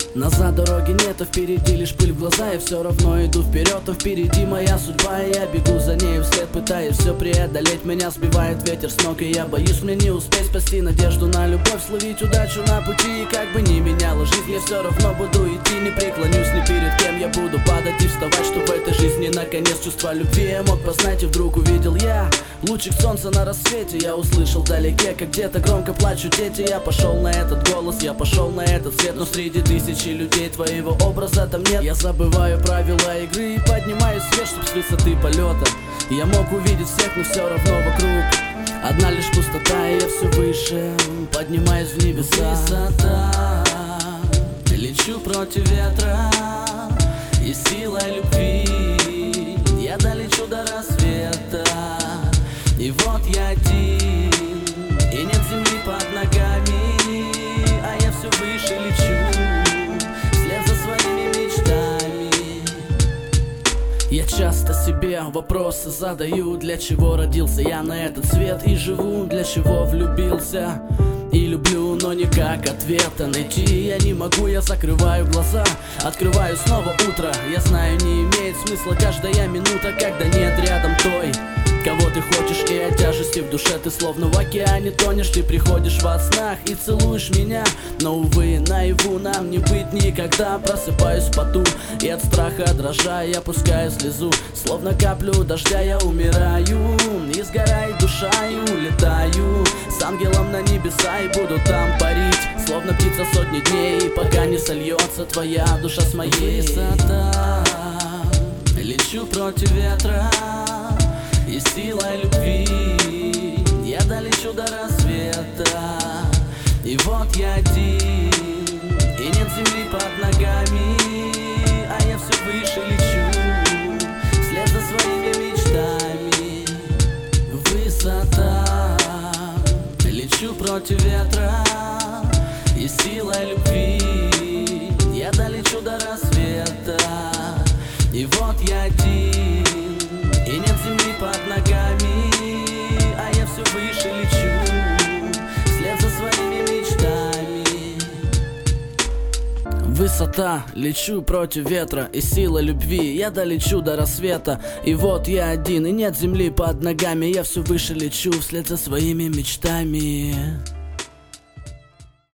Назад дороги нет, а впереди лишь пыль в глаза. Я все равно иду вперед, а впереди моя судьба. И я бегу за ней вслед, пытаясь все преодолеть. Меня сбивает ветер с ног, и я боюсь мне не успеть спасти надежду на любовь, словить удачу на пути. И как бы ни меняла жизнь, я все равно буду идти. Не преклонюсь ни перед кем, я буду падать и вставать, чтобы в этой жизни наконец чувства любви я мог познать. И вдруг увидел я лучик солнца на рассвете. Я услышал вдалеке, как где-то громко плачут дети. Я пошел на этот голос, я пошел на этот свет. Но среди тысячи людей твоего образа там нет. Я забываю правила игры и поднимаюсь вверх, чтоб с высоты полета я мог увидеть всех, но все равно вокруг одна лишь пустота. И я все выше поднимаюсь в небеса. Высота, лечу против ветра и силой любви я долечу до рассвета. И вот я один, и нет земли под ногами, а я все выше лечу вслед за своими мечтами. Я часто себе вопросы задаю: для чего родился я на этот свет и живу, для чего влюбился и люблю, но никак ответа найти я не могу. Я закрываю глаза, открываю снова утро. Я знаю, не имеет смысла каждая минута, когда нет рядом той, кого ты хочешь, и от тяжести в душе ты словно в океане тонешь. Ты приходишь во снах и целуешь меня, но, увы, наяву нам не быть никогда. Просыпаюсь в поту и от страха дрожа я пускаю слезу, словно каплю дождя я умираю. И сгорает душа и улетаю с ангелом на небеса, и буду там парить, словно птица сотни дней, пока не сольется твоя душа с моей. Высота, лечу против ветра и силой любви я долечу до рассвета. И вот я один, и нет земли под ногами, а я все выше лечу вслед за своими мечтами. Высота, лечу против ветра и силой любви я долечу до рассвета. И вот я один, и нет земли под ногами, а я все выше лечу вслед за своими мечтами. Высота, лечу против ветра и сила любви я долечу до рассвета. И вот я один, и нет земли под ногами, я все выше лечу вслед за своими мечтами.